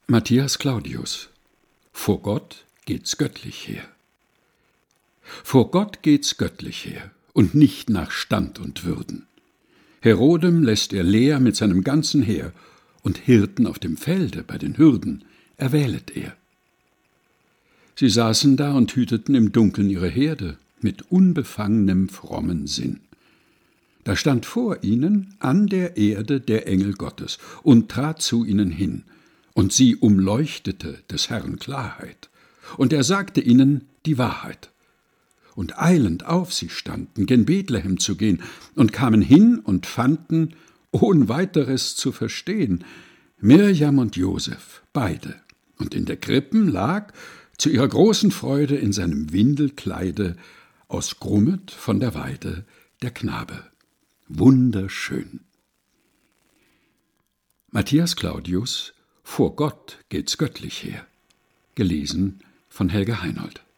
Matthias Claudius. Vor Gott geht's göttlich her. Vor Gott geht's göttlich her und nicht nach Stand und Würden. Herodem lässt er leer mit seinem ganzen Heer, und Hirten auf dem Felde bei den Hürden erwählet er. Sie saßen da und hüteten im Dunkeln ihre Herde mit unbefangnem frommen Sinn. Da stand vor ihnen an der Erde der Engel Gottes und trat zu ihnen hin, und sie umleuchtete des Herrn Klarheit, und er sagte ihnen die Wahrheit. Und eilend auf sie standen, gen Bethlehem zu gehen, und kamen hin und fanden, ohn weiteres zu verstehen, Mirjam und Josef, beide, und in der Krippen lag, zu ihrer großen Freude in seinem Windelkleide, aus Grummet von der Weide, der Knabe, wunderschön. Matthias Claudius. Vor Gott geht's göttlich her. Gelesen von Helga Heinold.